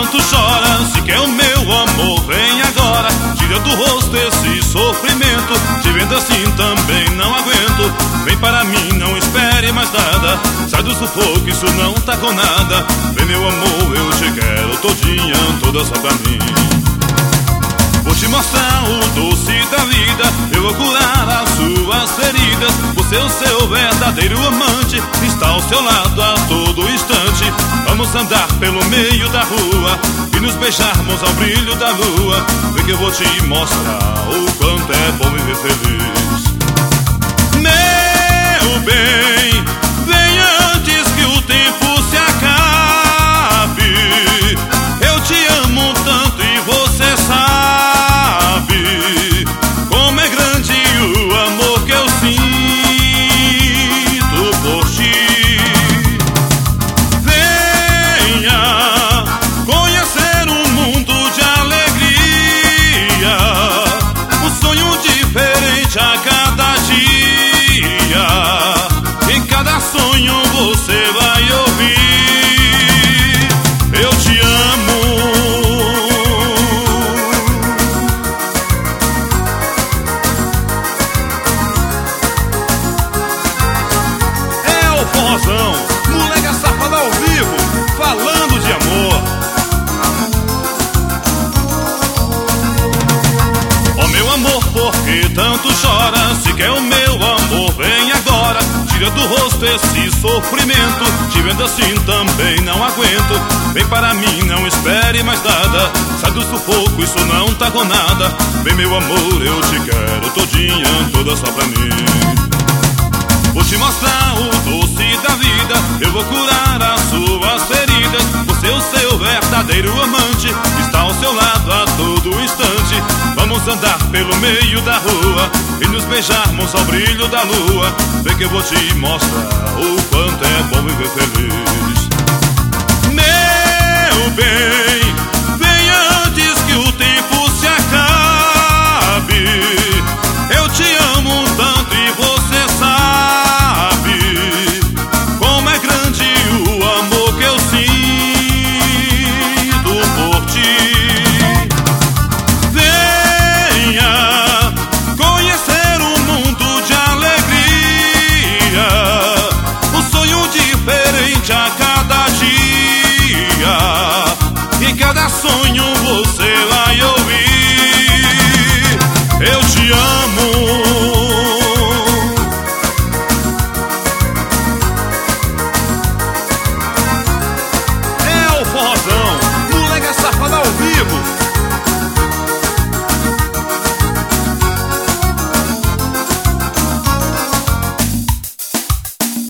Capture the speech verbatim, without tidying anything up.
tanto chora. Se quer o meu amor, vem agora. Tira do rosto esse sofrimento. Te vendo assim também não aguento. Vem para mim, não espere mais nada. Sai do sufoco, isso não tá com nada. Vem meu amor, eu te quero todinha, toda só pra mim. Vou te mostrar o doce da vida, eu vou curar as suas feridas. Você é o seu verdadeiro amante, está ao seu lado a todo instante. Vamos andar pelo meio da rua e nos beijarmos ao brilho da lua. Vem que eu vou te mostrar o quanto é bom viver feliz. Meu bem, vem antes que o tempo se acabe. Eu te amo tanto e você sabe como é grande o amor que eu sinto por ti. Venha conhecer um mundo de alegria, um sonho diferente a cada dia. Em cada sonho você vai ouvir: eu te amo. Forrozão, moleque safado ao vivo, falando de amor. Oh meu amor, por que tanto chora? Se quer o meu amor, vem agora. Tira do rosto esse sofrimento. Te vendo assim também não aguento. Vem para mim, não espere mais nada. Sai do sufoco, isso não tá com nada. Vem meu amor, eu te quero todinha, toda só pra mim. Vou te mostrar o doce da vida, eu vou curar as suas feridas. Você é o seu verdadeiro amante, está ao seu lado a todo instante. Vamos andar pelo meio da rua e nos beijarmos ao brilho da lua. Vem que eu vou te mostrar o quanto é bom viver feliz. Meu bem,